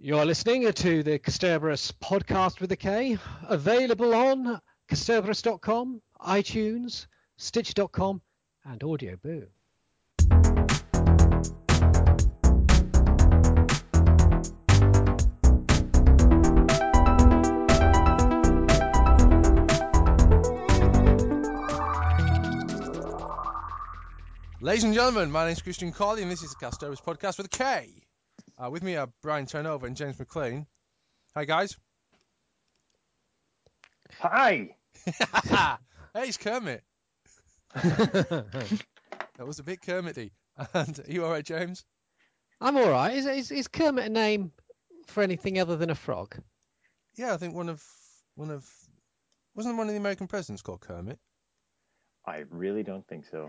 You're listening to the Casterbarus podcast with a K, available on Casterbarus.com, iTunes, Stitch.com, and Audio Boom. Ladies and gentlemen, my name is Christian Corley, and this is the Casterbarus podcast with a K. With me are Brian Turnover and James McLean. Hi, guys. Hi. Hey, it's Kermit. That was a bit Kermit-y. And are you all right, James? I'm all right. Is Kermit a name for anything other than a frog? Yeah, I think wasn't one of the American presidents called Kermit? I really don't think so.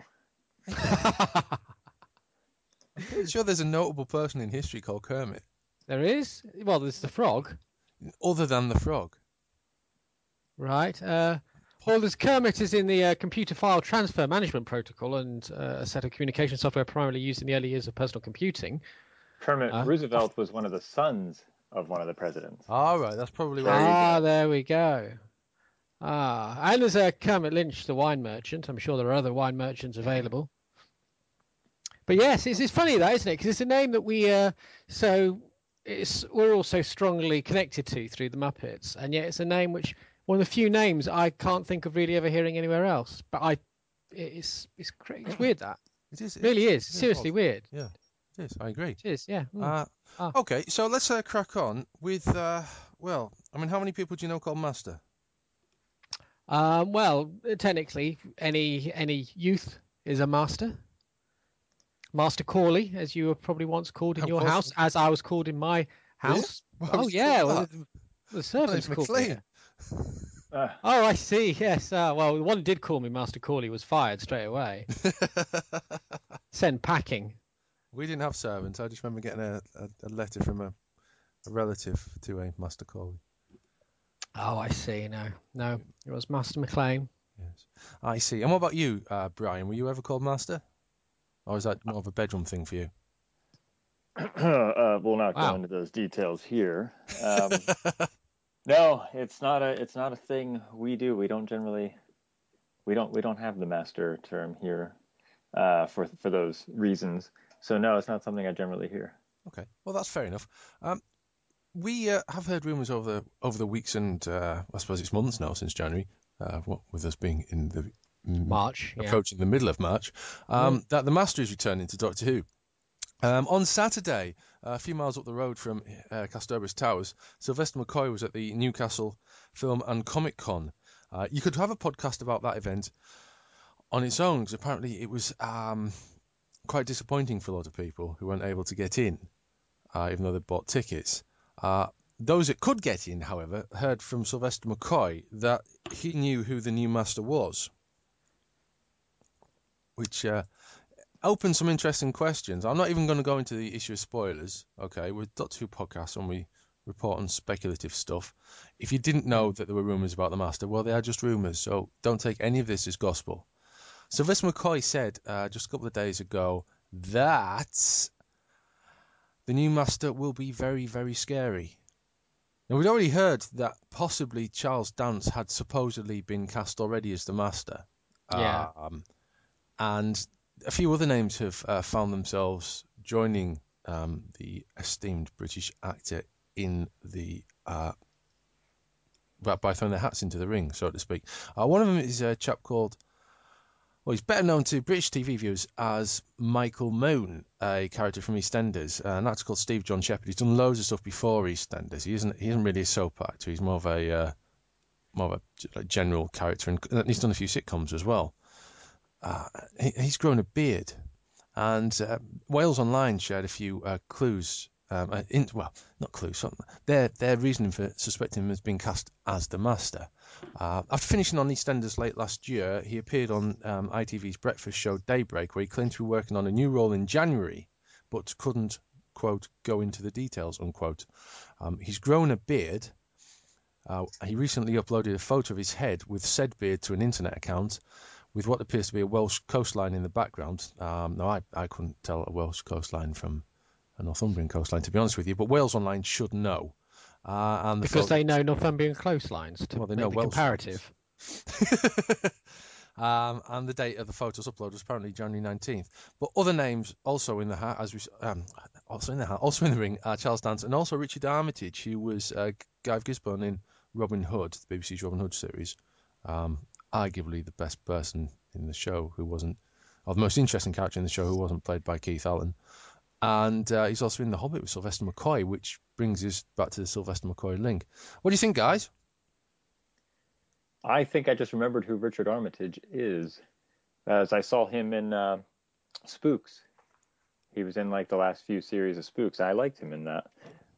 I'm pretty sure there's a notable person in history called Kermit. There is? Well, there's the frog. Other than the frog. Right. Well, there's Kermit is in the computer file transfer management protocol and a set of communication software primarily used in the early years of personal computing. Kermit Roosevelt was one of the sons of one of the presidents. All right, that's probably right. There we go. And there's Kermit Lynch, the wine merchant. I'm sure there are other wine merchants available. But yes, it's funny that, isn't it? Because it's a name that we're all so strongly connected to through the Muppets, and yet it's a name which one of the few names I can't think of really ever hearing anywhere else. But it's weird that it is. It really is. Seriously weird. Yeah, it is. I agree. It is. Yeah. Okay, so let's crack on with. Well, I mean, how many people do you know called Master? Well, technically, any youth is a master. Master Corley, as you were probably once called in your house, as I was called in my house. Really? Well, the servants called me. Oh, I see. Yes. Well, the one who did call me Master Corley was fired straight away. Sent packing. We didn't have servants. I just remember getting a letter from a relative to a Master Corley. Oh, I see. No, it was Master McLean. Yes, I see. And what about you, Brian? Were you ever called Master? Or is that more of a bedroom thing for you? We'll not go into those details here. No, it's not a thing we do. We don't generally, we don't have the master term here for those reasons. So no, it's not something I generally hear. Okay, well that's fair enough. We have heard rumours over the weeks and I suppose it's months now since January. What with us being in the March, approaching the middle of March, that the Master is returning to Doctor Who. On Saturday, a few miles up the road from Casterbarus Towers, Sylvester McCoy was at the Newcastle Film and Comic Con. You could have a podcast about that event on its own, because apparently it was quite disappointing for a lot of people who weren't able to get in, even though they bought tickets. Those that could get in, however, heard from Sylvester McCoy that he knew who the new Master was, which opened some interesting questions. I'm not even going to go into the issue of spoilers. Okay, we're Doctor Who podcast and we report on speculative stuff. If you didn't know that there were rumours about the Master, well, they are just rumours, so don't take any of this as gospel. Sylvester McCoy said just a couple of days ago that the new Master will be very, very scary. Now, we'd already heard that possibly Charles Dance had supposedly been cast already as the Master. Yeah. And a few other names have found themselves joining the esteemed British actor in the by throwing their hats into the ring, so to speak. One of them is a chap called, well, he's better known to British TV viewers as Michael Moon, a character from EastEnders, and that's called Steve John Shepherd. He's done loads of stuff before EastEnders. He isn't really a soap actor. He's more of a general character, and he's done a few sitcoms as well. He's grown a beard, and Wales Online shared a few clues. Not clues. Their reasoning for suspecting him as being cast as the Master. After finishing on EastEnders late last year, he appeared on ITV's breakfast show Daybreak, where he claimed to be working on a new role in January, but couldn't, quote, go into the details, unquote. He's grown a beard. He recently uploaded a photo of his head with said beard to an internet account, with what appears to be a Welsh coastline in the background. No, I couldn't tell a Welsh coastline from Northumbrian coastline, to be honest with you. But Wales Online should know. Because they know Northumbrian coastlines to they make know the Welsh comparative. And the date of the photos upload was apparently January 19th. But other names also in the hat, also in the ring, are Charles Dance and also Richard Armitage, who was Guy Gisborne in Robin Hood, the BBC's Robin Hood series. Arguably the best person in the show who wasn't, or the most interesting character in the show who wasn't played by Keith Allen. And he's also in The Hobbit with Sylvester McCoy, which brings us back to the Sylvester McCoy link. What do you think, guys? I think I just remembered who Richard Armitage is, as I saw him in Spooks. He was in like the last few series of Spooks. I liked him in that.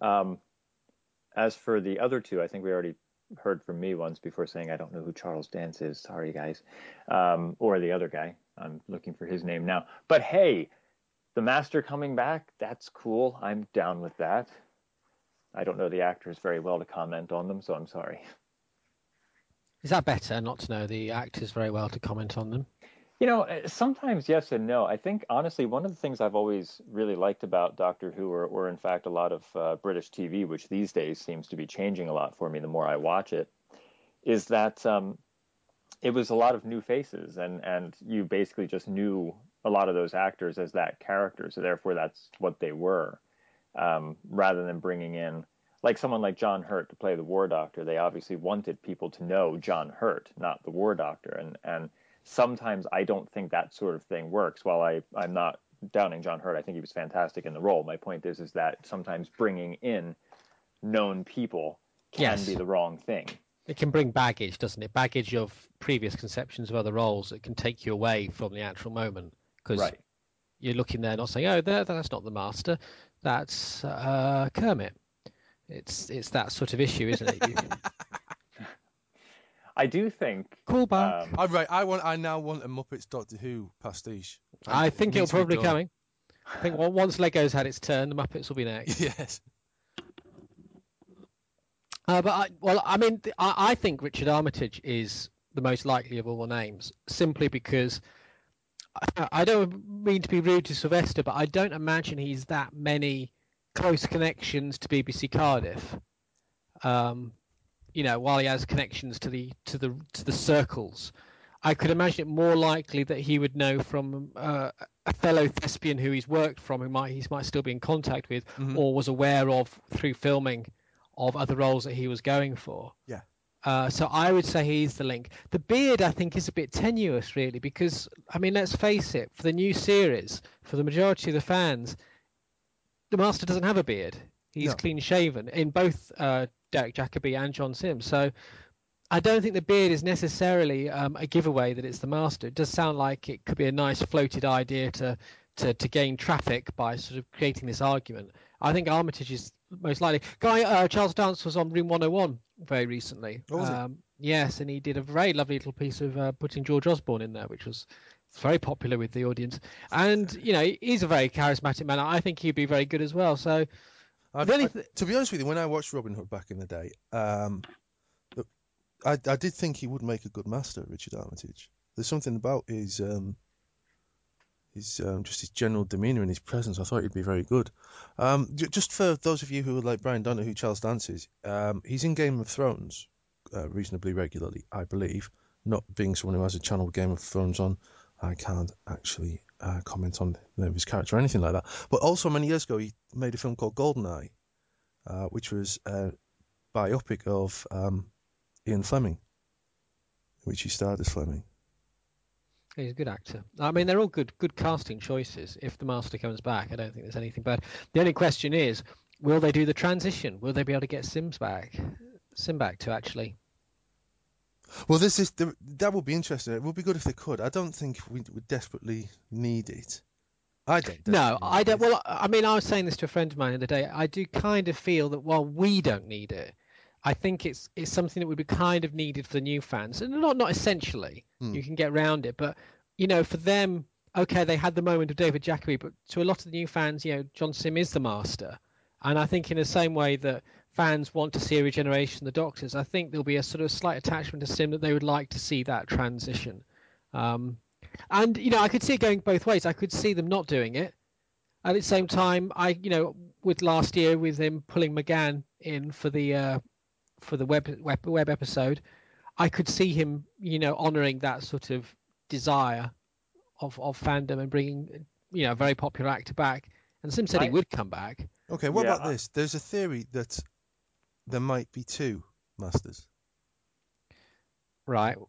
As for the other two, I think we already heard from me once before saying I don't know who Charles Dance is. Sorry, guys. Or the other guy. I'm looking for his name now. But hey, the Master coming back, that's cool. I'm down with that. I don't know the actors very well to comment on them, so I'm sorry. Is that better, not to know the actors very well to comment on them? You know, sometimes yes and no. I think, honestly, one of the things I've always really liked about Doctor Who, or in fact a lot of British TV, which these days seems to be changing a lot for me the more I watch it, is that it was a lot of new faces, and you basically just knew a lot of those actors as that character, so therefore that's what they were, rather than bringing in, like someone like John Hurt to play the War Doctor. They obviously wanted people to know John Hurt, not the War Doctor, and sometimes I don't think that sort of thing works. While I'm not downing John Hurt, I think he was fantastic in the role. My point is that sometimes bringing in known people can be the wrong thing. It can bring baggage, doesn't it? Baggage of previous conceptions of other roles that can take you away from the actual moment. Because you're looking there not saying, oh, that's not the Master, that's Kermit. It's that sort of issue, isn't it? I do think. Call back. Right. I now want a Muppets Doctor Who pastiche. I think it'll probably be coming. I think once Lego's had its turn, the Muppets will be next. Yes. I think Richard Armitage is the most likely of all the names, simply because I don't mean to be rude to Sylvester, but I don't imagine he's that many close connections to BBC Cardiff. While he has connections to the circles, I could imagine it more likely that he would know from a fellow thespian who he's worked from, he might still be in contact with, or was aware of through filming of other roles that he was going for. Yeah. So I would say he's the link. The beard, I think, is a bit tenuous, really, because, I mean, let's face it, for the new series, for the majority of the fans, the Master doesn't have a beard. He's clean shaven in both Derek Jacobi and John Sims. So I don't think the beard is necessarily a giveaway that it's the Master. It does sound like it could be a nice floated idea to gain traffic by sort of creating this argument. I think Armitage is most likely. Charles Dance was on Room 101 very recently. Oh, was he? Yes, and he did a very lovely little piece of putting George Osborne in there, which was very popular with the audience. And, he's a very charismatic man. I think he'd be very good as well. So, to be honest with you, when I watched Robin Hood back in the day, I did think he would make a good Master, Richard Armitage. There's something about his general demeanour and his presence. I thought he'd be very good. Just for those of you who would like Brian don't know who Charles Dance is, he's in Game of Thrones reasonably regularly, I believe. Not being someone who has a channel Game of Thrones on, I can't actually comment on the name of his character or anything like that. But also many years ago, he made a film called GoldenEye, which was a biopic of Ian Fleming, in which he starred as Fleming. He's a good actor. I mean, they're all good casting choices. If the Master comes back, I don't think there's anything bad. The only question is, will they do the transition? Will they be able to get Sim back to actually? Well, that would be interesting. It would be good if they could. I don't think we desperately need it. I don't. No, I don't. Well, I mean, I was saying this to a friend of mine the other day. I do kind of feel that while we don't need it, I think it's something that would be kind of needed for the new fans, and not essentially. You can get around it, but for them, okay, they had the moment of David Jacobi, but to a lot of the new fans, John Sim is the Master, and I think in the same way that fans want to see a regeneration of the Doctors, I think there'll be a sort of slight attachment to Sim that they would like to see that transition. And I could see it going both ways. I could see them not doing it, At the same time, with last year with him pulling McGann in for the web episode, I could see him, honouring that sort of desire of fandom and bringing, a very popular actor back. And Sim said he would come back. Okay, what about this? There's a theory that there might be 2 Masters. Right.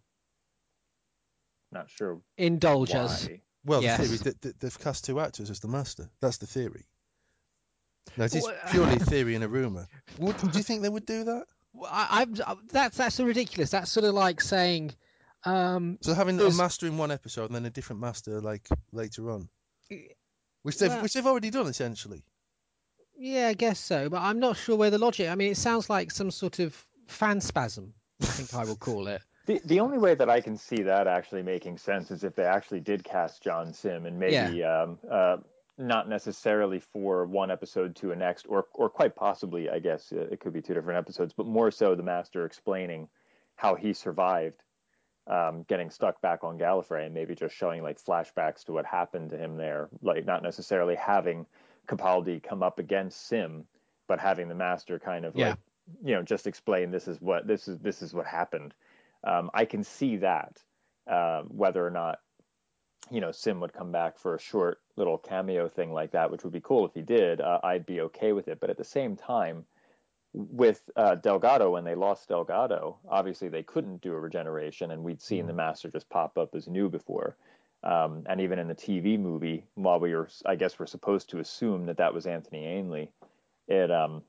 Not sure. Indulge us. Well, yes. The theory that they've cast 2 actors as the Master. That's the theory. Now, it is purely theory and a rumour. Do you think they would do that? That's so ridiculous. That's sort of like saying. So having a Master in one episode and then a different Master like later on, which they've already done essentially. Yeah, I guess so, but I'm not sure where the logic. I mean, it sounds like some sort of fan spasm, I think I will call it. The only way that I can see that actually making sense is if they actually did cast John Sim, and maybe not necessarily for one episode to a next, or quite possibly, I guess it could be 2 different episodes, but more so the Master explaining how he survived getting stuck back on Gallifrey, and maybe just showing like flashbacks to what happened to him there, like not necessarily having Capaldi come up against Sim, but having the Master kind of like, just explain this is what happened. I can see that. Whether or not, Sim would come back for a short little cameo thing like that, which would be cool if he did, I'd be okay with it. But at the same time, with Delgado, when they lost Delgado, obviously they couldn't do a regeneration, and we'd seen the Master just pop up as new before. And even in the TV movie, while we're supposed to assume that was Anthony Ainley, it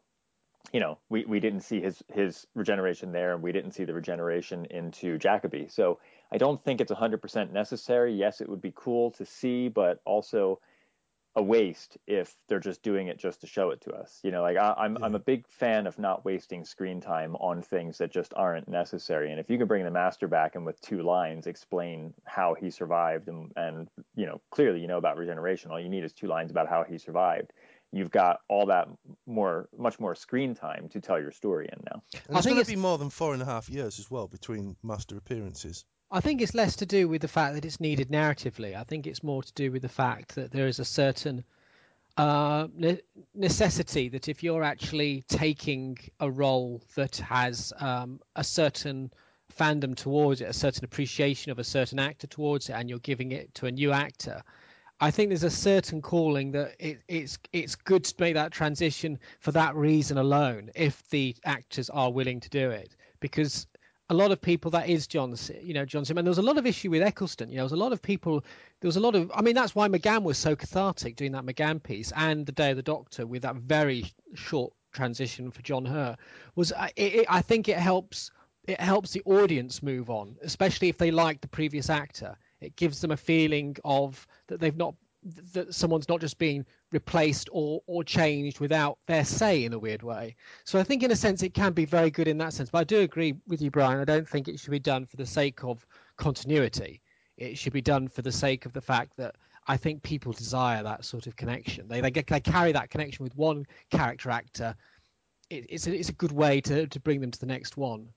we didn't see his regeneration there, and we didn't see the regeneration into Jacoby. So I don't think it's 100% necessary. Yes, it would be cool to see, but also a waste if they're just doing it just to show it to us. I'm a big fan of not wasting screen time on things that just aren't necessary. And if you can bring the Master back and with 2 lines explain how he survived, and clearly about regeneration, all you need is 2 lines about how he survived. You've got all that much more screen time to tell your story in now. And it's going to be more than 4.5 years as well between Master appearances. I think it's less to do with the fact that it's needed narratively. I think it's more to do with the fact that there is a certain necessity that if you're actually taking a role that has a certain fandom towards it, a certain appreciation of a certain actor towards it, and you're giving it to a new actor, I think there's a certain calling that it's good to make that transition for that reason alone, if the actors are willing to do it, because a lot of people, that is John Sim, and there was a lot of issue with Eccleston. There was a lot of people. I mean, that's why McGann was so cathartic doing that McGann piece, and The Day of the Doctor with that very short transition for John Hurt. I think it helps the audience move on, especially if they like the previous actor. It gives them a feeling of that someone's not just being replaced or changed without their say in a weird way. So I think in a sense it can be very good in that sense. But I do agree with you, Brian. I don't think it should be done for the sake of continuity. It should be done for the sake of the fact that I think people desire that sort of connection. They carry that connection with one character actor. It's a good way to bring them to the next one.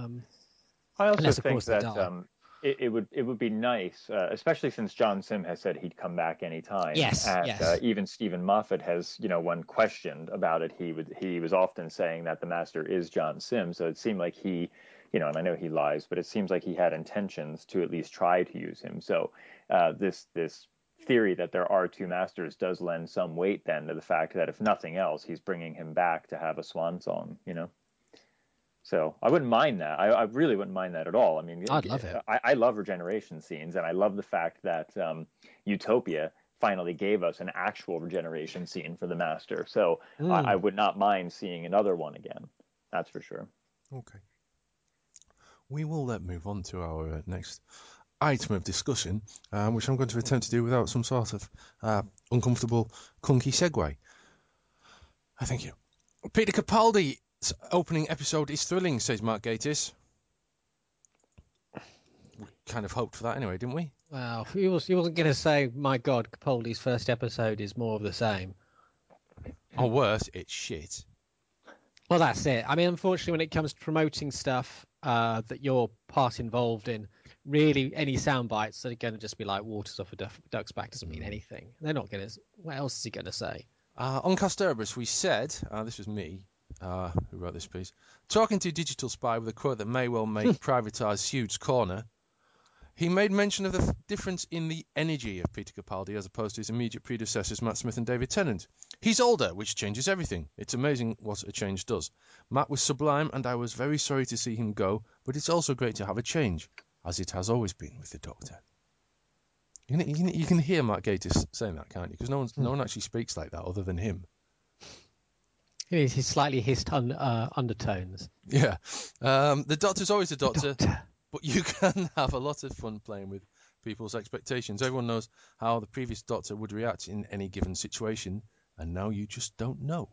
I also think that it would be nice, especially since John Sim has said he'd come back anytime. Yes, and even Stephen Moffat has, when questioned about it, he was often saying that the Master is John Sim. So it seemed like he, and I know he lies, but it seems like he had intentions to at least try to use him. So this theory that there are 2 Masters does lend some weight then to the fact that if nothing else, he's bringing him back to have a swan song. So I wouldn't mind that. I really wouldn't mind that at all. I mean, I'd love it. I love regeneration scenes, and I love the fact that Utopia finally gave us an actual regeneration scene for the Master. So I would not mind seeing another one again. That's for sure. Okay. We will move on to our next item of discussion, which I'm going to attempt to do without some sort of uncomfortable, clunky segue. Thank you. Peter Capaldi's opening episode is thrilling, says Mark Gatiss. We kind of hoped for that anyway, didn't we? Well, he wasn't going to say, my God, Capaldi's first episode is more of the same. Or worse, it's shit. Well, that's it. I mean, unfortunately, when it comes to promoting stuff that you're part involved in, really any sound bites that are going to just be like waters off a duck's back doesn't mean anything. They're not going to. What else is he going to say? On Casterbarus, we said, this was me who wrote this piece, talking to Digital Spy with a quote that may well make privatised Hugh's corner. He made mention of the difference in the energy of Peter Capaldi as opposed to his immediate predecessors Matt Smith and David Tennant. He's older, which changes everything. It's amazing what a change does. Matt was sublime, and I was very sorry to see him go, but it's also great to have a change, as it has always been with the Doctor. You can hear Matt Gatiss saying that, can't you? Because no one actually speaks like that other than him. He's slightly hissed undertones. Yeah. The Doctor's always the Doctor. But you can have a lot of fun playing with people's expectations. Everyone knows how the previous Doctor would react in any given situation, and now you just don't know.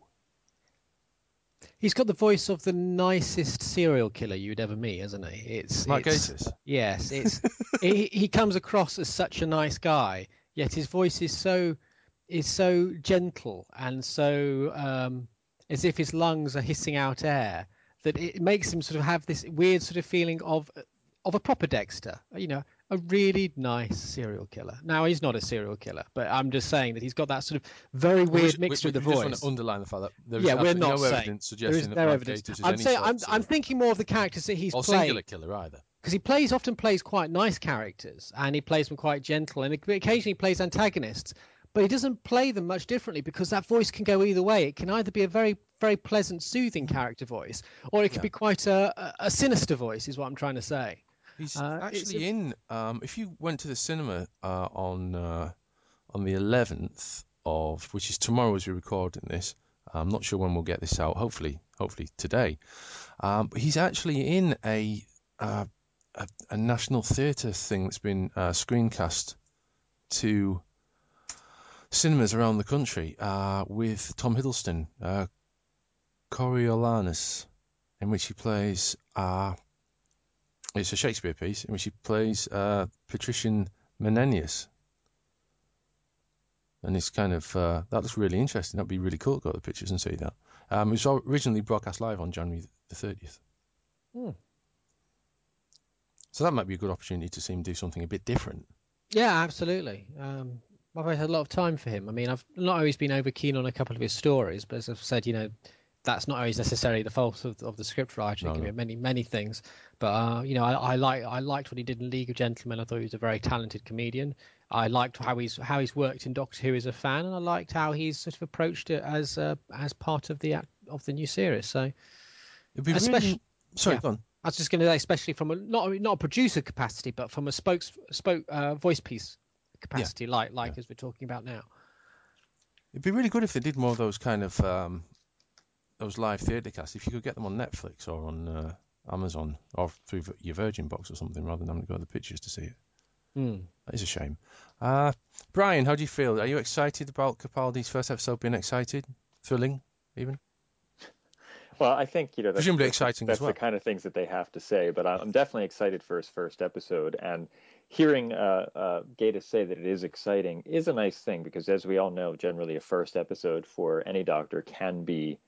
He's got the voice of the nicest serial killer you'd ever meet, hasn't he? Matt Gatiss. Yes, he comes across as such a nice guy, yet his voice is so gentle and so as if his lungs are hissing out air that it makes him sort of have this weird sort of feeling of a proper Dexter, a really nice serial killer. Now, he's not a serial killer, but I'm just saying that he's got that sort of very weird mixture of the voice. I just want to underline the fact that there is no evidence suggesting that Matt Gatiss is any I'm thinking more of the characters that he's played. Or singular killer either. Because he often plays quite nice characters, and he plays them quite gentle, and occasionally plays antagonists, but he doesn't play them much differently because that voice can go either way. It can either be a very, very pleasant, soothing character voice, or it can be quite a sinister voice, is what I'm trying to say. He's actually in. If you went to the cinema on the 11th of, which is tomorrow as we're recording this, I'm not sure when we'll get this out. Hopefully today. But he's actually in a National Theatre thing that's been screencast to cinemas around the country with Tom Hiddleston, Coriolanus, in which he plays. It's a Shakespeare piece in which he plays Patrician Menenius. And it's kind of, that looks really interesting. That'd be really cool to go to the pictures and see that. It was originally broadcast live on January the 30th. So that might be a good opportunity to see him do something a bit different. Yeah, absolutely. I've had a lot of time for him. I mean, I've not always been over keen on a couple of his stories, but as I've said, that's not always necessarily the fault of the script writer. It can be many things. But I liked what he did in League of Gentlemen. I thought he was a very talented comedian. I liked how he's worked in Doctor Who as a fan, and I liked how he's sort of approached it as part of the new series. So, it'd be really... Sorry, go on. I was just going to say, especially from not a producer capacity, but from a voice piece capacity, like as we're talking about now. It'd be really good if they did more of those kind of those live theatre casts. If you could get them on Netflix or on Amazon or through your Virgin box or something, rather than having to go to the pictures to see it. That is a shame. Brian, how do you feel? Are you excited about Capaldi's first episode being excited? Thrilling, even? Well, I think that's presumably exciting that's as well. The kind of things that they have to say, but I'm definitely excited for his first episode, and hearing Gatiss say that it is exciting is a nice thing, because as we all know, generally a first episode for any Doctor can be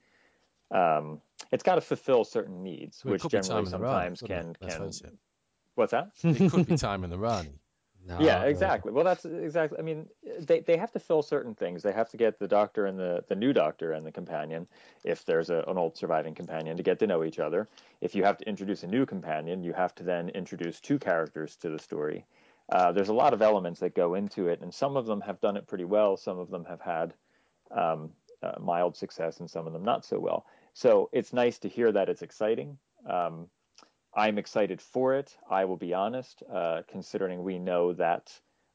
it's got to fulfill certain needs, which generally sometimes can. What's that? It could be time in the run. No, yeah, exactly. Well, that's exactly. I mean, they have to fill certain things. They have to get the Doctor and the new Doctor and the companion, if there's an old surviving companion, to get to know each other. If you have to introduce a new companion, you have to then introduce two characters to the story. There's a lot of elements that go into it, and some of them have done it pretty well. Some of them have had mild success, and some of them not so well. So it's nice to hear that it's exciting. I'm excited for it. I will be honest, considering we know that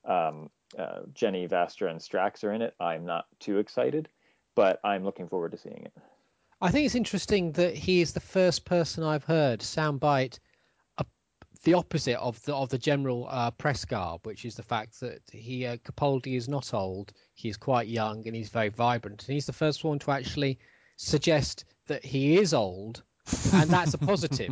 Jenny, Vastra, and Strax are in it, I'm not too excited, but I'm looking forward to seeing it. I think it's interesting that he is the first person I've heard soundbite the opposite of the general press garb, which is the fact that Capaldi is not old, he's quite young, and he's very vibrant. And he's the first one to actually suggest that he is old, and that's a positive.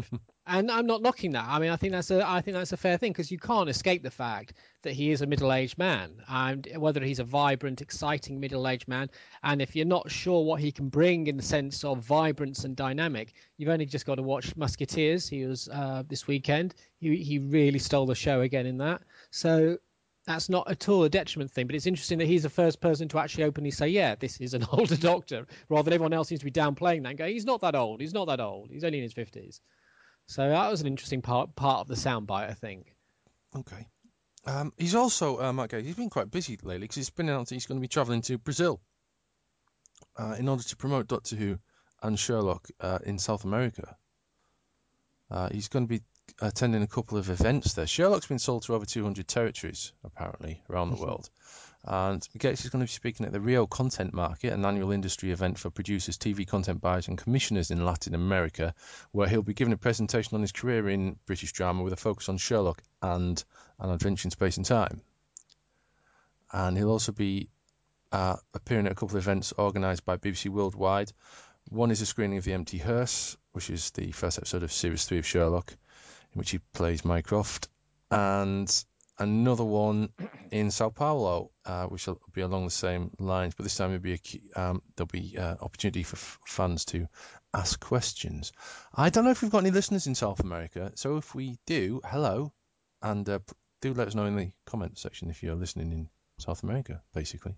And I'm not knocking that. I mean, I think that's a fair thing, because you can't escape the fact that he is a middle-aged man, and whether he's a vibrant, exciting middle-aged man, and if you're not sure what he can bring in the sense of vibrance and dynamic, you've only just got to watch Musketeers. He was this weekend. He really stole the show again in that. So that's not at all a detriment thing. But it's interesting that he's the first person to actually openly say, "Yeah, this is an older Doctor," rather than everyone else seems to be downplaying that and going, "He's not that old. He's not that old. He's only in his 50s." So that was an interesting part of the soundbite, I think. Okay. He's also, Matt Gay, he's been quite busy lately because he's been announced he's going to be travelling to Brazil in order to promote Doctor Who and Sherlock in South America. He's going to be attending a couple of events there. Sherlock's been sold to over 200 territories, apparently, around the world. And Gates is going to be speaking at the Rio Content Market, an annual industry event for producers, TV content buyers and commissioners in Latin America, where he'll be giving a presentation on his career in British drama with a focus on Sherlock and An Adventure in Space and Time. And he'll also be appearing at a couple of events organised by BBC Worldwide. One is a screening of The Empty Hearse, which is the first episode of Series 3 of Sherlock, in which he plays Mycroft, and another one in Sao Paulo, which will be along the same lines, but this time there'll be opportunity for fans to ask questions. I don't know if we've got any listeners in South America, so if we do, hello, and do let us know in the comment section if you're listening in South America, basically.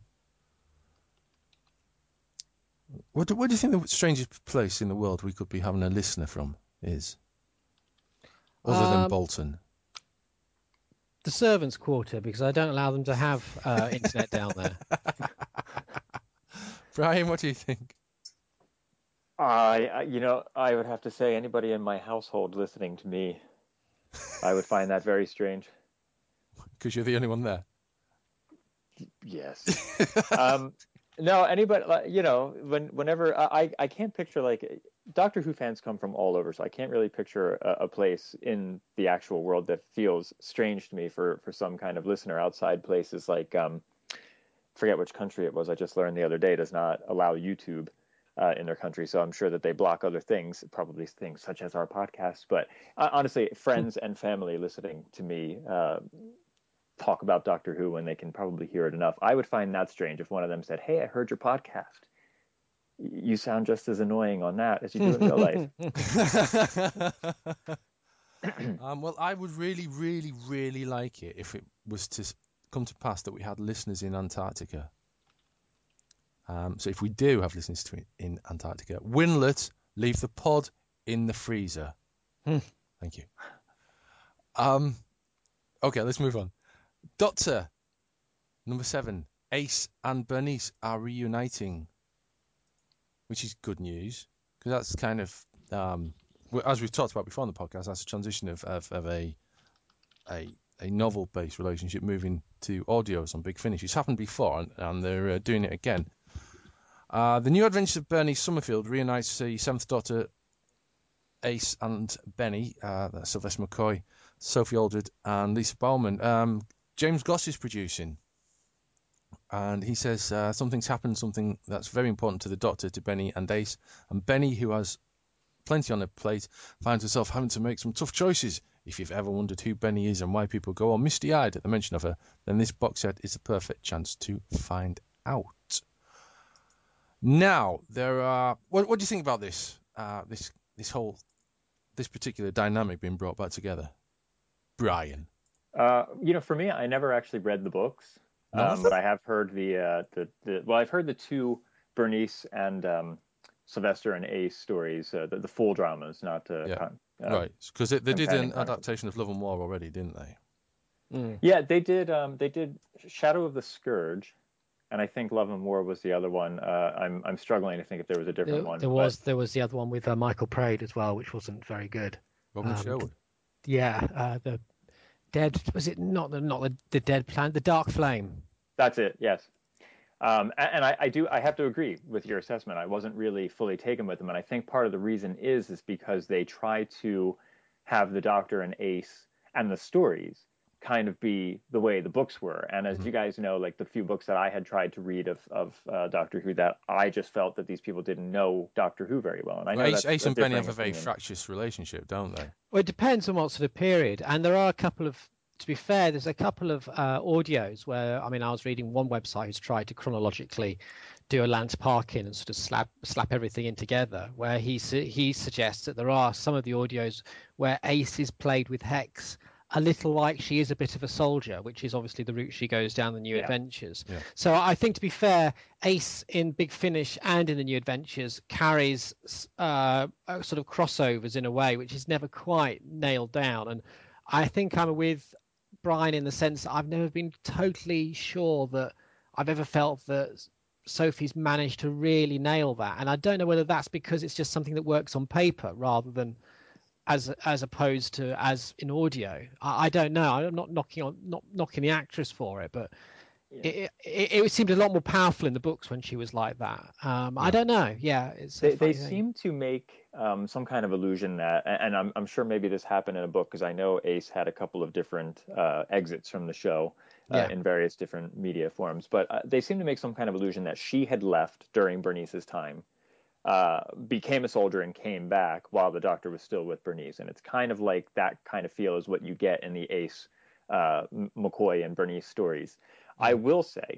What do you think the strangest place in the world we could be having a listener from is? Other than Bolton? The servants' quarter, because I don't allow them to have internet down there. Brian, what do you think? I would have to say anybody in my household listening to me, I would find that very strange. Because you're the only one there. Yes. No, anybody, whenever I can't picture, like, Doctor Who fans come from all over, so I can't really picture a place in the actual world that feels strange to me for some kind of listener outside places like, forget which country it was. I just learned the other day does not allow YouTube in their country, so I'm sure that they block other things, probably things such as our podcast. But honestly, friends and family listening to me talk about Doctor Who when they can probably hear it enough. I would find that strange if one of them said, "Hey, I heard your podcast. You sound just as annoying on that as you do in real life." Well, I would really, really, really like it if it was to come to pass that we had listeners in Antarctica. So if we do have listeners in Antarctica, Winlet, leave the pod in the freezer. Thank you. Okay, let's move on. Doctor number 7, Ace and Bernice are reuniting, which is good news because that's kind of, as we've talked about before on the podcast, that's a transition of a novel-based relationship moving to audios on Big Finish. It's happened before, and they're doing it again. The New Adventures of Bernice Summerfield reunites the 7th Doctor, Ace and Benny, that's Sylvester McCoy, Sophie Aldred, and Lisa Bowman. James Goss is producing, and he says something's happened, something that's very important to the Doctor, to Benny and Ace. And Benny, who has plenty on her plate, finds herself having to make some tough choices. If you've ever wondered who Benny is and why people go all misty-eyed at the mention of her, then this box set is the perfect chance to find out. Now, there are... What do you think about this? This particular dynamic being brought back together, Brian? For me, I never actually read the books, but I have heard I've heard the two Bernice and Sylvester and Ace stories, the full dramas, not right, because they did an adaptation of Love and War already, didn't they? Yeah, they did. They did Shadow of the Scourge, and I think Love and War was the other one. I'm struggling to think if there was a different one. There was the other one with Michael Praed as well, which wasn't very good. Robin Sherwood. The Dead, was it not the Dead Planet, the Dark Flame? That's it. Yes. And I have to agree with your assessment. I wasn't really fully taken with them, and I think part of the reason is because they try to have the Doctor and Ace and the stories kind of be the way the books were. And as you guys know, like the few books that I had tried to read of Doctor Who, that I just felt that these people didn't know Doctor Who very well. And I know that's Ace and Benny have a very opinion. fractious relationship, don't they? Well, it depends on what sort of period. And there are a couple of, to be fair, there's a couple of audios where, I mean, I was reading one website who's tried to chronologically do a Lance Parkin and sort of slap everything in together, where he suggests that there are some of the audios where Ace is played with Hex a little like she is a bit of a soldier, which is obviously the route she goes down the New Adventures. Yeah. So I think, to be fair, Ace in Big Finish and in the New Adventures carries sort of crossovers in a way which is never quite nailed down. And I think I'm with Brian in the sense that I've never been totally sure that I've ever felt that Sophie's managed to really nail that. And I don't know whether that's because it's just something that works on paper rather than as opposed to as in audio. I don't know. I'm not knocking the actress for it, but it seemed a lot more powerful in the books when she was like that. I don't know. Yeah, they seem to make some kind of illusion that, and I'm sure maybe this happened in a book because I know Ace had a couple of different exits from the show in various different media forms, but they seem to make some kind of illusion that she had left during Bernice's time. Became a soldier and came back while the Doctor was still with Bernice. And it's kind of like that kind of feel is what you get in the Ace, McCoy, and Bernice stories. I will say,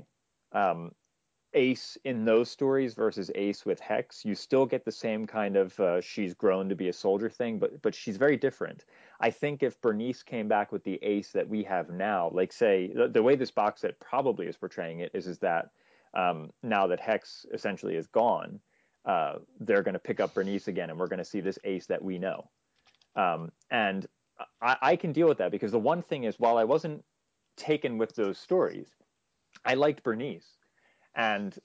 Ace in those stories versus Ace with Hex, you still get the same kind of she's grown to be a soldier thing, but she's very different. I think if Bernice came back with the Ace that we have now, like say, the way this box set probably is portraying it is that now that Hex essentially is gone, they're going to pick up Bernice again, and we're going to see this Ace that we know. And I can deal with that because the one thing is, while I wasn't taken with those stories, I liked Bernice, and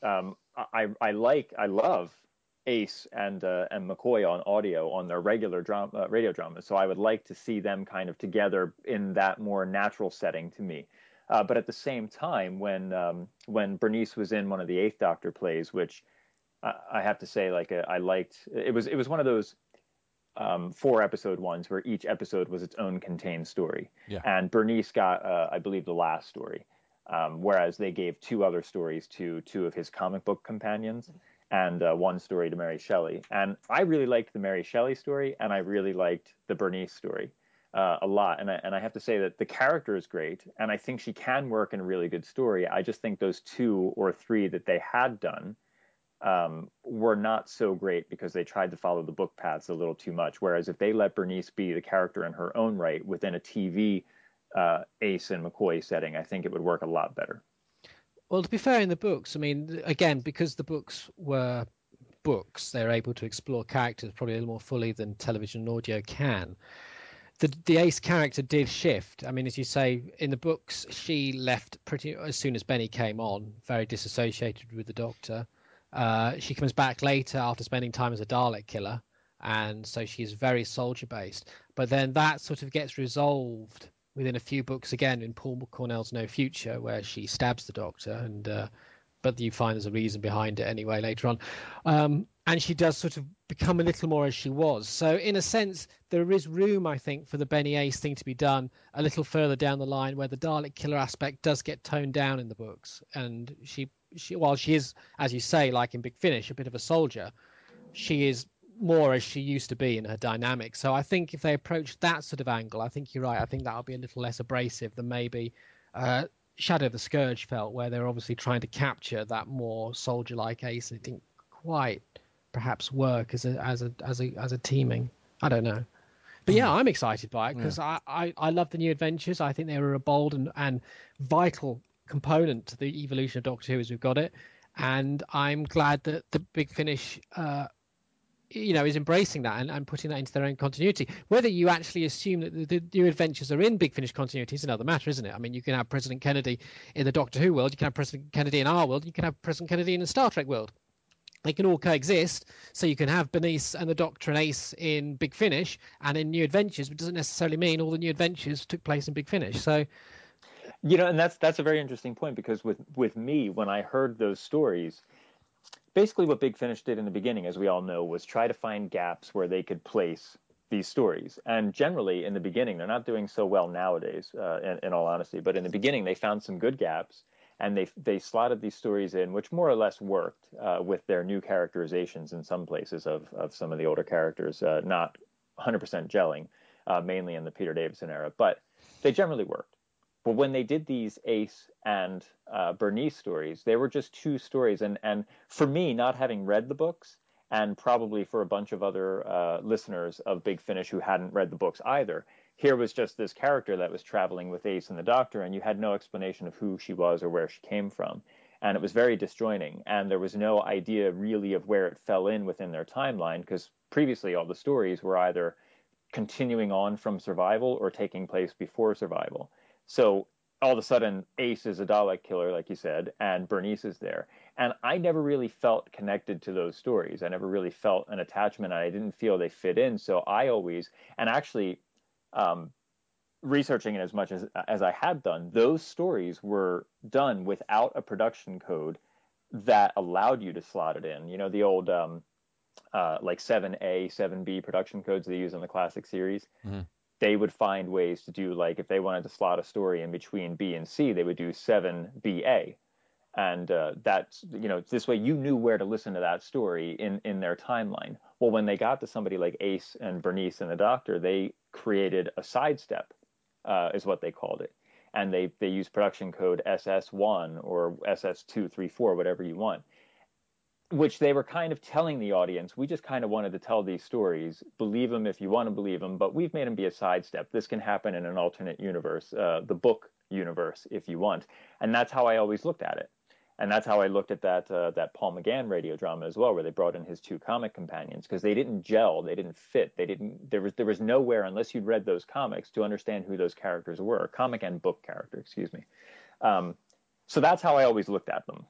I love Ace and McCoy on audio on their regular radio dramas. So I would like to see them kind of together in that more natural setting to me. But at the same time, when Bernice was in one of the Eighth Doctor plays, which I have to say, like I liked. It was one of those 4-episode ones where each episode was its own contained story. Yeah. And Bernice got, I believe, the last story, whereas they gave 2 other stories to 2 of his comic book companions, and 1 story to Mary Shelley. And I really liked the Mary Shelley story, and I really liked the Bernice story a lot. And I have to say that the character is great, and I think she can work in a really good story. I just think those 2 or 3 that they had done were not so great because they tried to follow the book paths a little too much. Whereas if they let Bernice be the character in her own right within a TV Ace and McCoy setting, I think it would work a lot better. Well, to be fair, in the books, I mean, again, because the books were books, they're able to explore characters probably a little more fully than television and audio can. The Ace character did shift. I mean, as you say, in the books, she left pretty as soon as Benny came on, very disassociated with the Doctor. She comes back later after spending time as a Dalek killer, and so she's very soldier based. But then that sort of gets resolved within a few books again in Paul Cornell's No Future, where she stabs the Doctor, and but you find there's a reason behind it anyway later on. And she does sort of become a little more as she was. So in a sense, there is room, I think, for the Benny Ace thing to be done a little further down the line, where the Dalek killer aspect does get toned down in the books, and she while she is, as you say, like in Big Finish, a bit of a soldier, she is more as she used to be in her dynamic. So I think if they approach that sort of angle, I think you're right. I think that'll be a little less abrasive than maybe Shadow of the Scourge felt, where they're obviously trying to capture that more soldier-like Ace, and it didn't quite perhaps work as a teaming. I don't know. But yeah, I'm excited by it because I love the New Adventures. I think they were a bold and vital component to the evolution of Doctor Who as we've got it, and I'm glad that the Big Finish is embracing that and putting that into their own continuity. Whether you actually assume that the New Adventures are in Big Finish continuity is another matter, isn't it? I mean, you can have President Kennedy in the Doctor Who world, you can have President Kennedy in our world, you can have President Kennedy in the Star Trek world. They can all coexist, so you can have Bernice and the Doctor and Ace in Big Finish and in New Adventures, but doesn't necessarily mean all the New Adventures took place in Big Finish. So, and that's a very interesting point, because with me, when I heard those stories, basically what Big Finish did in the beginning, as we all know, was try to find gaps where they could place these stories. And generally, in the beginning, they're not doing so well nowadays, in all honesty. But in the beginning, they found some good gaps, and they slotted these stories in, which more or less worked with their new characterizations in some places of some of the older characters, not 100% gelling, mainly in the Peter Davison era, but they generally worked. But when they did these Ace and Bernice stories, they were just two stories. And for me, not having read the books, and probably for a bunch of other listeners of Big Finish who hadn't read the books either, here was just this character that was traveling with Ace and the Doctor, and you had no explanation of who she was or where she came from. And it was very disjointing, and there was no idea really of where it fell in within their timeline, because previously all the stories were either continuing on from Survival or taking place before Survival. So all of a sudden, Ace is a Dalek killer, like you said, and Bernice is there. And I never really felt connected to those stories. I never really felt an attachment. I didn't feel they fit in. So I always, and actually, researching it as much as I had done, those stories were done without a production code that allowed you to slot it in. You know, the old like 7A, 7B production codes they use in the classic series. Mm-hmm. They would find ways to do, like, if they wanted to slot a story in between B and C, they would do 7BA. And that's, you know, this way you knew where to listen to that story in their timeline. Well, when they got to somebody like Ace and Bernice and the Doctor, they created a sidestep, is what they called it. And they used production code SS1 or SS234, whatever you want, which they were kind of telling the audience, we just kind of wanted to tell these stories. Believe them if you want to believe them, but we've made them be a sidestep. This can happen in an alternate universe, the book universe, if you want. And that's how I always looked at it. And that's how I looked at that Paul McGann radio drama as well, where they brought in his two comic companions, because they didn't gel, they didn't fit, there was nowhere, unless you'd read those comics, to understand who those characters were, comic and book character, excuse me. So that's how I always looked at them.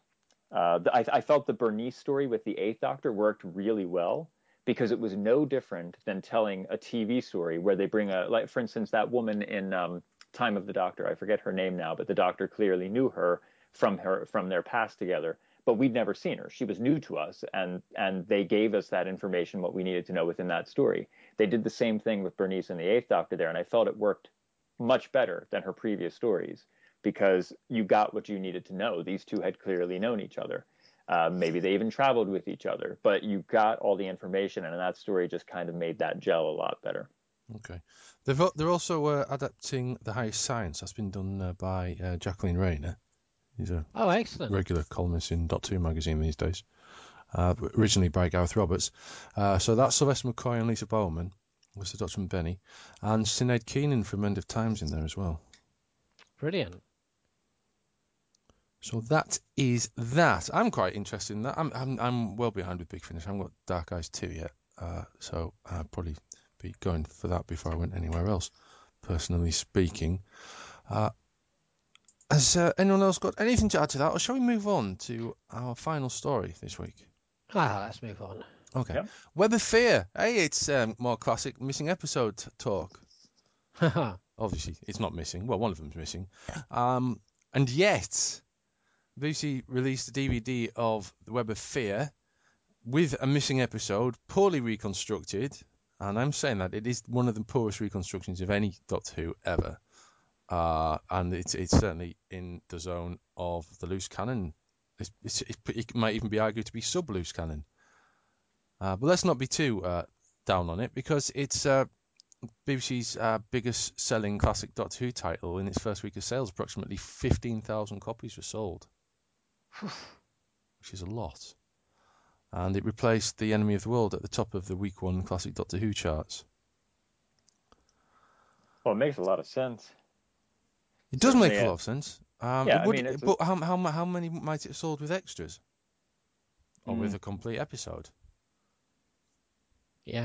I felt the Bernice story with the Eighth Doctor worked really well, because it was no different than telling a TV story where they bring like, for instance, that woman in Time of the Doctor, I forget her name now, but the Doctor clearly knew her from their past together, but we'd never seen her. She was new to us, and they gave us that information, what we needed to know within that story. They did the same thing with Bernice and the Eighth Doctor there, and I felt it worked much better than her previous stories, because you got what you needed to know. These two had clearly known each other. Maybe they even traveled with each other, but you got all the information, and that story just kind of made that gel a lot better. Okay. They're also adapting The Highest Science. That's been done by Jacqueline Rayner. He's a excellent regular columnist in Dot 2 magazine these days. Originally by Gareth Roberts. So that's Sylvester McCoy and Lisa Bowman, was the Doctor and Benny, and Sinead Keenan from End of Times in there as well. Brilliant. So that is that. I'm quite interested in that. I'm well behind with Big Finish. I haven't got Dark Eyes 2 yet, so I'd probably be going for that before I went anywhere else, personally speaking. Has anyone else got anything to add to that, or shall we move on to our final story this week? Let's move on. Okay. Yep. Web of Fear. Hey, it's more classic missing episode talk. Obviously, it's not missing. Well, one of them's missing. And yet, BBC released a DVD of The Web of Fear with a missing episode, poorly reconstructed. And I'm saying that it is one of the poorest reconstructions of any Doctor Who ever. And it's certainly in the zone of the loose cannon. It might even be argued to be sub-loose cannon. But let's not be too down on it, because it's BBC's biggest selling classic Doctor Who title in its first week of sales. Approximately 15,000 copies were sold, which is a lot. And it replaced The Enemy of the World at the top of the week one classic Doctor Who charts. Well, it makes a lot of sense. It does make a lot of sense. Yeah, but how many might it have sold with extras? Or with a complete episode? Yeah.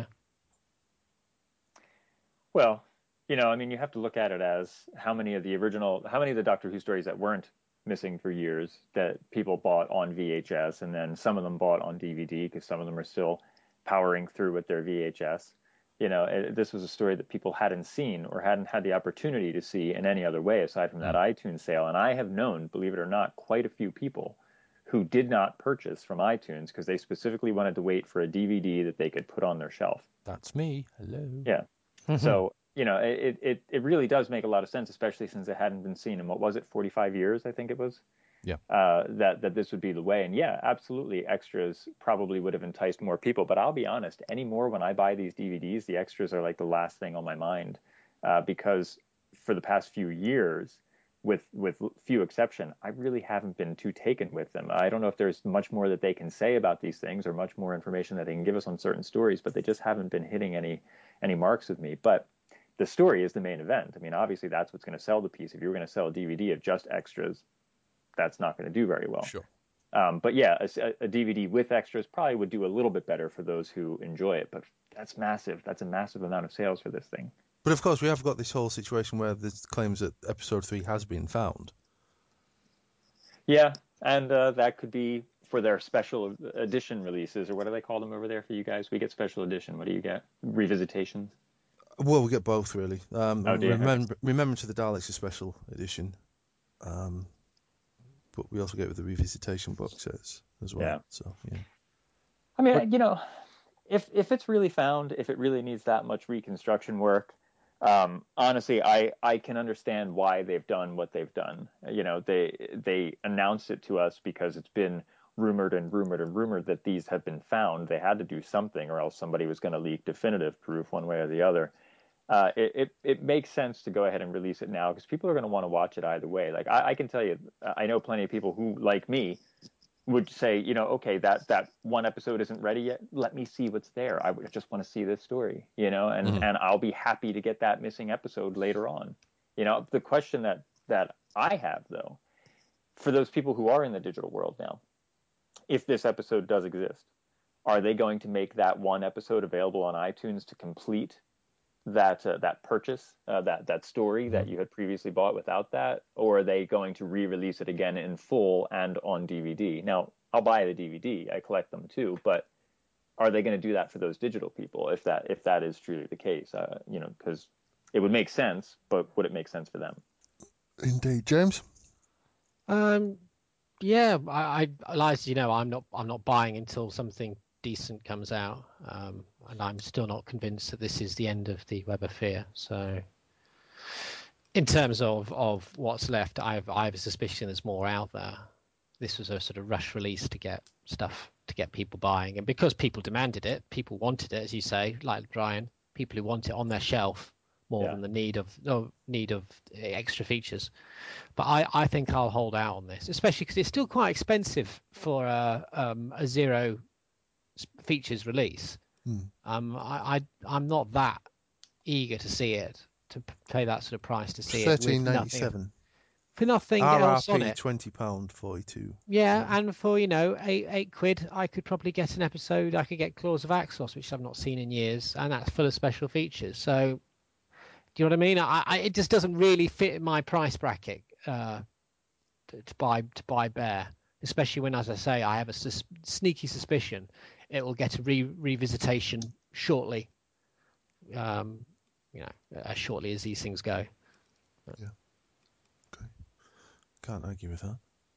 Well, you have to look at it as how many of the Doctor Who stories that weren't missing for years that people bought on VHS, and then some of them bought on DVD, because some of them are still powering through with their VHS. This was a story that people hadn't seen or hadn't had the opportunity to see in any other way aside from that iTunes sale. And I have known, believe it or not, quite a few people who did not purchase from iTunes because they specifically wanted to wait for a DVD that they could put on their shelf. That's me. Hello. Yeah. So, it really does make a lot of sense, especially since it hadn't been seen in, what was it, 45 years, I think it was? Yeah. That this would be the way. And yeah, absolutely, extras probably would have enticed more people. But I'll be honest, anymore when I buy these DVDs, the extras are like the last thing on my mind, because for the past few years, with few exception, I really haven't been too taken with them. I don't know if there's much more that they can say about these things or much more information that they can give us on certain stories, but they just haven't been hitting any marks with me. But the story is the main event. I mean, obviously that's what's going to sell the piece. If you were going to sell a DVD of just extras, that's not going to do very well. Sure. But yeah, a DVD with extras probably would do a little bit better for those who enjoy it. But that's massive. That's a massive amount of sales for this thing. But of course, we have got this whole situation where there's claims that episode 3 has been found. Yeah, and that could be for their special edition releases, or what do they call them over there for you guys? We get special edition. What do you get? Revisitations? Well, we get both, really. Remember to the Daleks, a special edition. But we also get with the Revisitation box sets as well. Yeah. So, yeah. I mean, if it's really found, if it really needs that much reconstruction work, honestly, I can understand why they've done what they've done. They announced it to us because it's been rumored that these have been found. They had to do something, or else somebody was going to leak definitive proof one way or the other. It makes sense to go ahead and release it now because people are going to want to watch it either way. Like I can tell you, I know plenty of people who, like me, would say, okay, that one episode isn't ready yet. Let me see what's there. I just want to see this story, and I'll be happy to get that missing episode later on. The question that I have, though, for those people who are in the digital world now, if this episode does exist, are they going to make that one episode available on iTunes to complete that purchase, that story that you had previously bought without that, or are they going to re-release it again in full and on DVD? Now, I'll buy the DVD. I collect them too, but are they going to do that for those digital people if that is truly the case? Because it would make sense, but would it make sense for them? Indeed, James. Yeah, Eliza, I'm not buying until something decent comes out, and I'm still not convinced that this is the end of the Web of Fear. So, in terms of what's left, I have a suspicion there's more out there. This was a sort of rush release to get stuff to get people buying, and because people demanded it, people wanted it, as you say, like Brian, people who want it on their shelf more than the need of extra features. But I think I'll hold out on this, especially because it's still quite expensive for a zero features release. I'm not that eager to see it, to pay that sort of price to see it. $13.97 for nothing else on it. £20.42. Yeah, and for £8 I could probably get an episode. I could get Claws of Axos, which I've not seen in years, and that's full of special features. So, do you know what I mean? It just doesn't really fit in my price bracket to buy Bear, especially when, as I say, I have a sneaky suspicion it will get a revisitation shortly. As shortly as these things go. Yeah. Okay. Can't argue with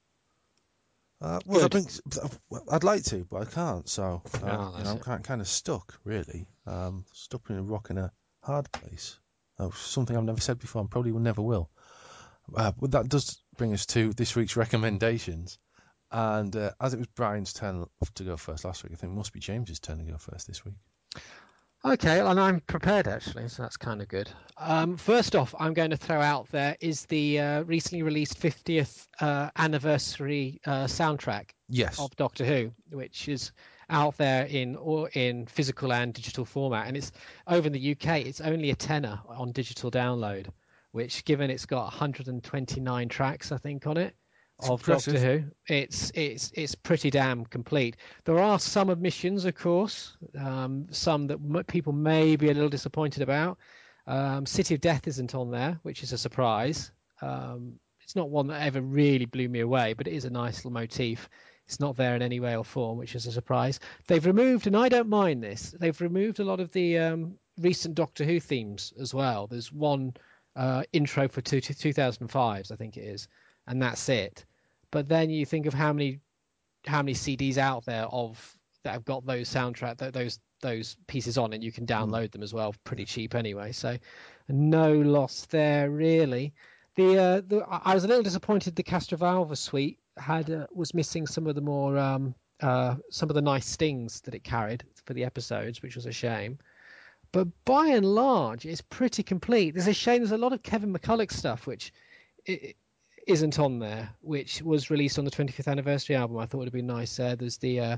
that. I'd like to, but I can't. So I'm kind of stuck, really. Stuck in a rock and a hard place. Something I've never said before and probably never will. Well, that does bring us to this week's recommendations. And as it was Brian's turn to go first last week, I think it must be James's turn to go first this week. Okay, and I'm prepared actually, so that's kind of good. First off, I'm going to throw out there is the recently released 50th anniversary soundtrack of Doctor Who, which is out there in physical and digital format, and it's over in the UK. It's only a tenner on digital download, which, given it's got 129 tracks, I think, on it. Of Doctor Who, it's pretty damn complete. There are some omissions, of course, some that people may be a little disappointed about. City of Death isn't on there, which is a surprise. It's not one that ever really blew me away, but it is a nice little motif. It's not there in any way or form, which is a surprise. They've removed, and I don't mind this, they've removed a lot of the recent Doctor Who themes as well. There's one intro for 2005, I think it is, and that's it. But then you think of how many how many CDs out there that have got those those pieces on, and you can download them as well, pretty cheap anyway. So no loss there really. I was a little disappointed the Castrovalva suite was missing some of the more some of the nice stings that it carried for the episodes, which was a shame. But by and large, it's pretty complete. There's a shame there's a lot of Kevin McCulloch stuff which isn't on there, which was released on the 25th anniversary album. I thought it would be nice there. There's the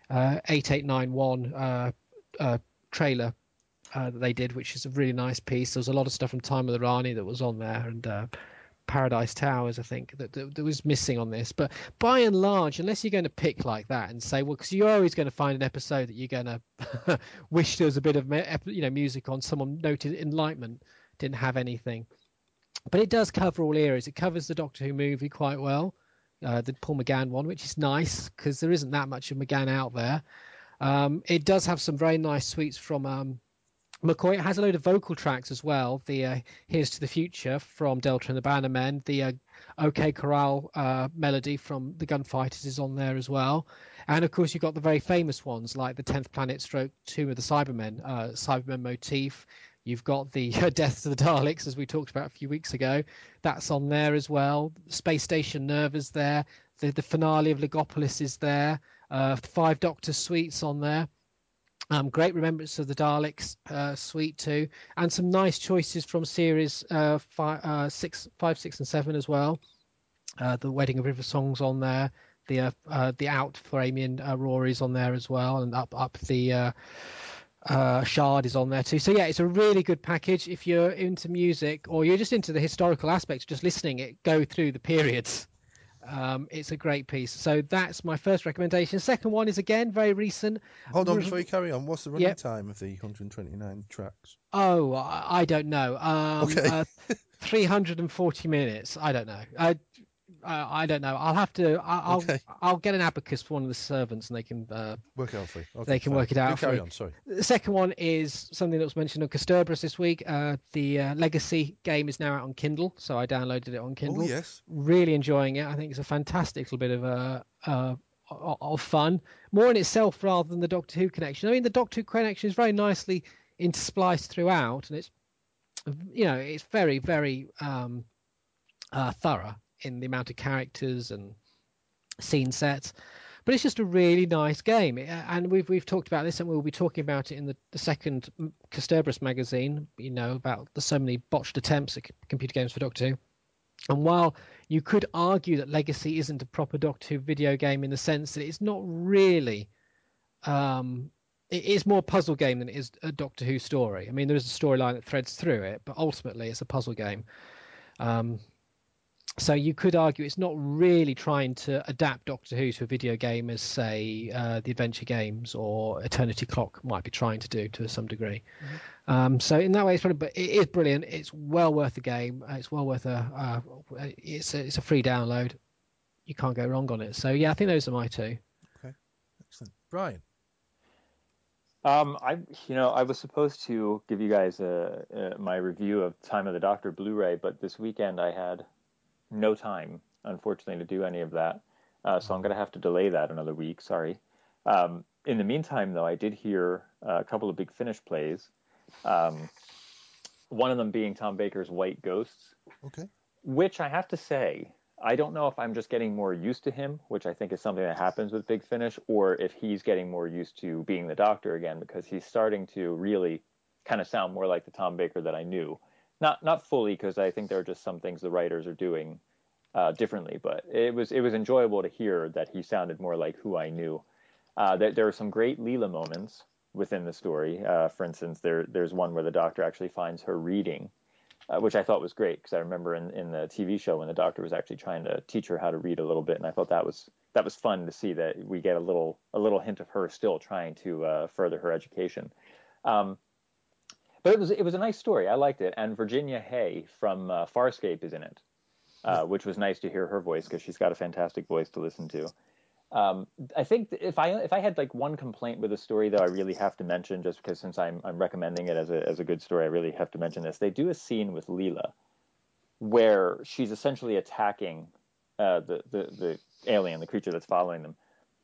8891 trailer that they did, which is a really nice piece. There was a lot of stuff from Time of the Rani that was on there, and Paradise Towers, I think, that was missing on this. But by and large, unless you're going to pick like that and say, well, because you're always going to find an episode that you're going to wish there was a bit of music on. Someone noted Enlightenment didn't have anything. But it does cover all eras. It covers the Doctor Who movie quite well, the Paul McGann one, which is nice because there isn't that much of McGann out there. It does have some very nice suites from McCoy. It has a load of vocal tracks as well. The Here's to the Future from Delta and the Bannermen. The OK Corral melody from the Gunfighters is on there as well. And of course, you've got the very famous ones like the 10th Planet stroke Tomb of the Cybermen motif. You've got the Deaths of the Daleks, as we talked about a few weeks ago. That's on there as well. Space Station Nerve is there. The finale of Legopolis is there. 5 Doctor suites on there. Great Remembrance of the Daleks suite too. And some nice choices from series 5, 6, and 7 as well. The Wedding of River Songs on there. The Out for Amy and Rory's on there as well. And up the... Shard is on there too. So yeah, it's a really good package if you're into music or you're just into the historical aspects, just listening it go through the periods. It's a great piece. So that's my first recommendation. Second one is again very recent. Hold on before you carry on. What's the running time of the 129 tracks? Oh, I don't know. Okay. 340 minutes. I don't know. I don't know. I'll have to. I'll get an abacus for one of the servants, and they can work it out for you. Okay, they can work it out. Carry on. Sorry. The second one is something that was mentioned on Kasterborous this week. The Legacy game is now out on Kindle, so I downloaded it on Kindle. Oh yes. Really enjoying it. I think it's a fantastic little bit of fun, more in itself rather than the Doctor Who connection. I mean, the Doctor Who connection is very nicely interspliced throughout, and it's it's very very thorough in the amount of characters and scene sets, but it's just a really nice game. And we've talked about this, and we'll be talking about it in the second Kasterborous magazine. About the so many botched attempts at computer games for Doctor Who. And while you could argue that Legacy isn't a proper Doctor Who video game in the sense that it's not really, it is more a puzzle game than it is a Doctor Who story. I mean, there is a storyline that threads through it, but ultimately it's a puzzle game. So you could argue it's not really trying to adapt Doctor Who to a video game as, say, the Adventure Games or Eternity Clock might be trying to do to some degree. Mm-hmm. So in that way, but it is brilliant. It's well worth the game. It's well worth it's a free download. You can't go wrong on it. So yeah, I think those are my two. Okay, excellent. Brian. I was supposed to give you guys my review of Time of the Doctor Blu-ray, but this weekend I had no time, unfortunately, to do any of that. So I'm going to have to delay that another week. Sorry. In the meantime, though, I did hear a couple of Big Finish plays. One of them being Tom Baker's White Ghosts. Okay. Which I have to say, I don't know if I'm just getting more used to him, which I think is something that happens with Big Finish, or if he's getting more used to being the Doctor again, because he's starting to really kind of sound more like the Tom Baker that I knew. Not fully, because I think there are just some things the writers are doing differently, but it was enjoyable to hear that he sounded more like who I knew. There are some great Leela moments within the story. For instance, there's one where the Doctor actually finds her reading, which I thought was great, because I remember in the TV show when the Doctor was actually trying to teach her how to read a little bit, and I thought that was fun to see that we get a little hint of her still trying to further her education. But it was a nice story. I liked it. And Virginia Hay from Farscape is in it, which was nice to hear her voice, because she's got a fantastic voice to listen to. I think if I had like one complaint with the story, though, I really have to mention, just because since I'm recommending it as a good story, I really have to mention this. They do a scene with Leela where she's essentially attacking the alien, the creature that's following them.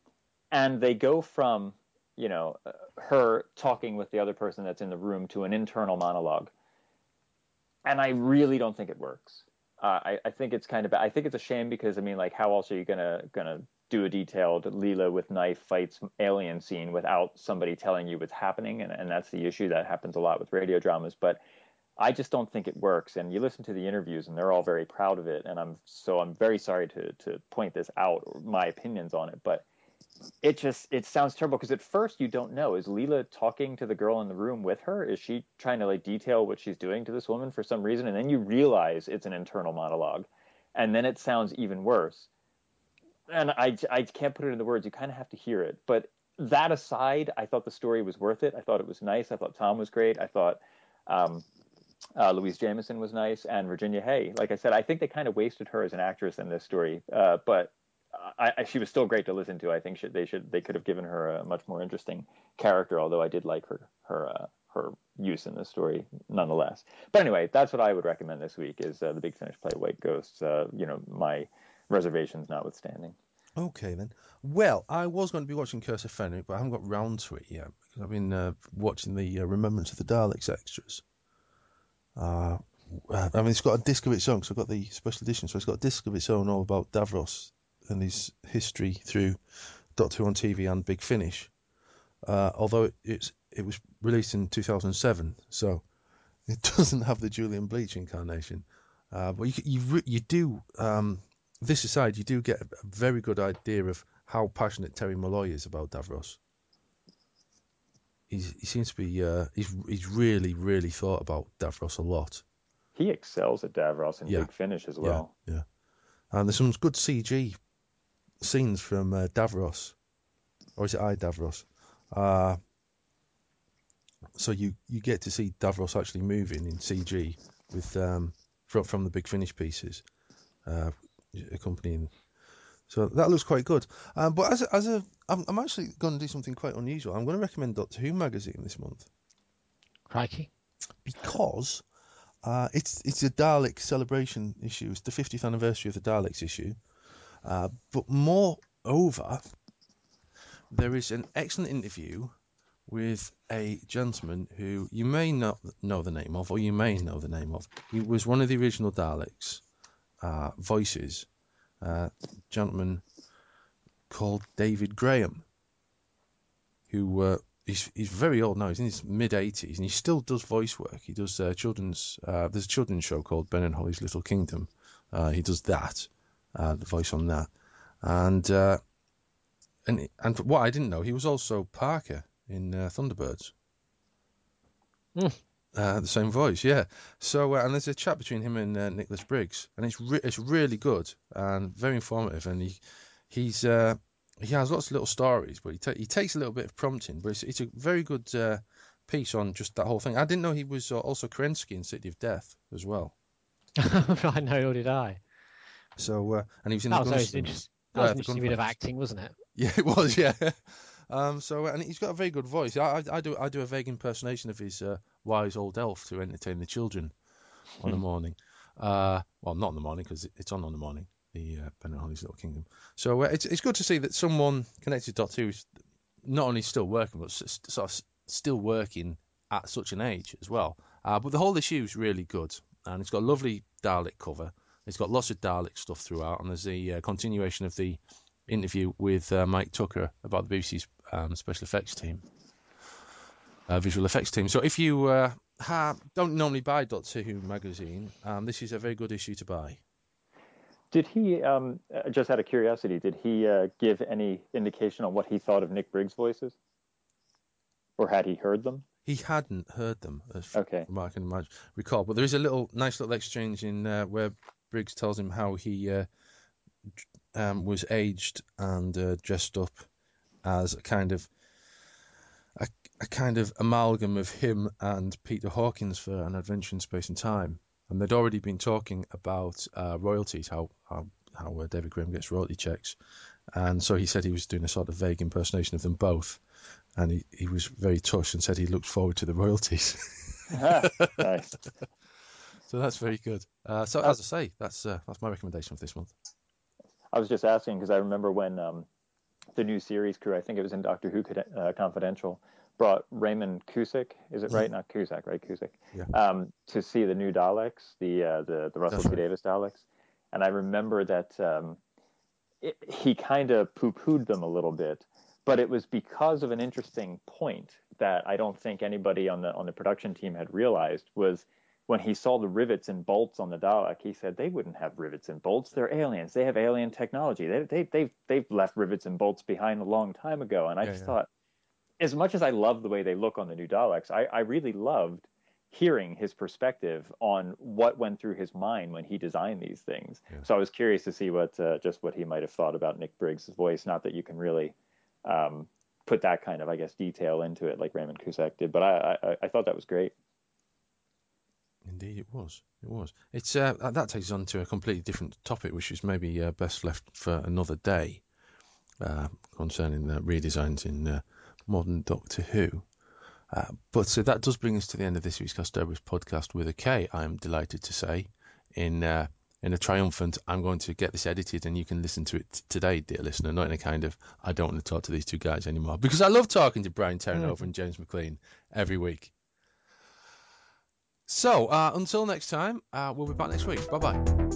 And they go from, her talking with the other person that's in the room to an internal monologue. And I really don't think it works. I think it's kind of, I think it's a shame because, I mean, like, how else are you gonna do a detailed Leela with knife fights alien scene without somebody telling you what's happening? And that's the issue that happens a lot with radio dramas. But I just don't think it works. And you listen to the interviews, and they're all very proud of it. And I'm very sorry to point this out, or my opinions on it, but it sounds terrible because at first you don't know, is Leela talking to the girl in the room with her? Is she trying to like detail what she's doing to this woman for some reason? And then you realize it's an internal monologue, and then it sounds even worse. And I can't put it into words. You kind of have to hear it. But that aside, I thought the story was worth it. I thought it was nice. I thought Tom was great. I thought Louise Jameson was nice, and Virginia Hay. Like I said, I think they kind of wasted her as an actress in this story, but she was still great to listen to. I think they could have given her a much more interesting character. Although I did like her use in this story nonetheless. But anyway, that's what I would recommend this week is The Big Finish play White Ghosts. My reservations notwithstanding. Okay then. Well, I was going to be watching Curse of Fenric, but I haven't got round to it yet because I've been watching the Remembrance of the Daleks extras. I mean, it's got a disc of its own, so I've got the special edition, so it's got a disc of its own all about Davros and his history through Doctor Who on TV and Big Finish. Although it was released in 2007, so it doesn't have the Julian Bleach incarnation. But you do, this aside, you do get a very good idea of how passionate Terry Molloy is about Davros. He seems to be he's really, really thought about Davros a lot. He excels at Davros in Big Finish as well. Yeah. And there's some good CG scenes from Davros, or is it Davros? So you get to see Davros actually moving in CG with from the Big Finish pieces accompanying. So that looks quite good. But I'm actually going to do something quite unusual. I'm going to recommend Doctor Who magazine this month. Crikey! Because it's a Dalek celebration issue. It's the 50th anniversary of the Daleks issue. But moreover, there is an excellent interview with a gentleman who you may not know the name of, or you may know the name of. He was one of the original Daleks voices. Gentleman called David Graham, who he's very old now. He's in his mid-80s, and he still does voice work. He does children's. There's a children's show called Ben and Holly's Little Kingdom. He does that, the voice on that, and what I didn't know, he was also Parker in Thunderbirds. The same voice, yeah. So and there's a chat between him and Nicholas Briggs, and it's really good and very informative. And he has lots of little stories, but he takes a little bit of prompting. But it's a very good piece on just that whole thing. I didn't know he was also Kerensky in City of Death as well. I know, nor did I. So and he was in that the was an interesting bit of acting, wasn't it? Yeah, it was. Yeah. So and he's got a very good voice. I do a vague impersonation of his wise old elf to entertain the children on the morning. Well, not in the morning because it's on the morning. The Ben and Holly's Little Kingdom. So it's good to see that someone connected to Doctor Who is not only still working, but sort of still working at such an age as well. But the whole issue is really good, and it's got a lovely Dalek cover. It's got lots of Dalek stuff throughout, and there's a continuation of the interview with Mike Tucker about the BBC's special effects team, visual effects team. So if you don't normally buy Doctor Who magazine, this is a very good issue to buy. Did he, just out of curiosity, did he give any indication on what he thought of Nick Briggs' voices? Or had he heard them? He hadn't heard them, okay. From what I can recall. But there is a nice little exchange in where Briggs tells him how he was aged and dressed up as a kind of amalgam of him and Peter Hawkins for An Adventure in Space and Time. And they'd already been talking about royalties, how David Graham gets royalty checks. And so he said he was doing a sort of vague impersonation of them both. And he was very touched and said he looked forward to the royalties. Nice. So that's very good. So as I say, that's my recommendation for this month. I was just asking because I remember when the new series crew, I think it was in Doctor Who Confidential, brought Raymond Cusick, is it right? Not Cusack, right? Cusick. Yeah. To see the new Daleks, the Russell T. Davies Daleks. And I remember that he kind of poo-pooed them a little bit, but it was because of an interesting point that I don't think anybody on the production team had realized, was when he saw the rivets and bolts on the Dalek, he said, they wouldn't have rivets and bolts. They're aliens. They have alien technology. They've left rivets and bolts behind a long time ago. And I just thought, as much as I love the way they look on the new Daleks, I really loved hearing his perspective on what went through his mind when he designed these things. Yeah. So I was curious to see what he might have thought about Nick Briggs' voice. Not that you can really put that kind of, I guess, detail into it like Raymond Cusick did, but I thought that was great. Indeed, it was. It's that takes us on to a completely different topic, which is maybe best left for another day, concerning redesigns in modern Doctor Who. But that does bring us to the end of this week's Castobus podcast with a K, I'm delighted to say, in a triumphant, I'm going to get this edited and you can listen to it today, dear listener, not in a kind of, I don't want to talk to these two guys anymore, because I love talking to Brian Terranova and James McLean every week. So, until next time, we'll be back next week. Bye-bye.